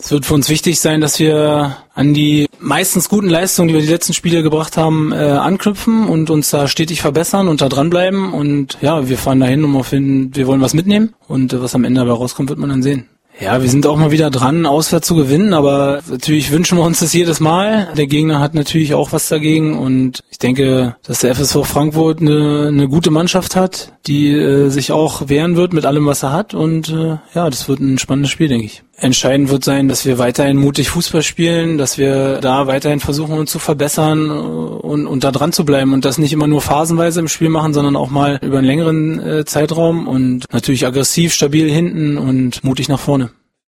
Es wird für uns wichtig sein, dass wir an die meistens guten Leistungen, die wir die letzten Spiele gebracht haben, anknüpfen und uns da stetig verbessern und da dranbleiben. Und ja, wir fahren dahin, wir wollen was mitnehmen. Und was am Ende dabei rauskommt, wird man dann sehen. Ja, wir sind auch mal wieder dran, auswärts zu gewinnen, aber natürlich wünschen wir uns das jedes Mal. Der Gegner hat natürlich auch was dagegen und ich denke, dass der FSV Frankfurt eine gute Mannschaft hat, die sich auch wehren wird mit allem, was er hat und das wird ein spannendes Spiel, denke ich. Entscheidend wird sein, dass wir weiterhin mutig Fußball spielen, dass wir da weiterhin versuchen, uns zu verbessern und da dran zu bleiben und das nicht immer nur phasenweise im Spiel machen, sondern auch mal über einen längeren Zeitraum und natürlich aggressiv, stabil hinten und mutig nach vorne.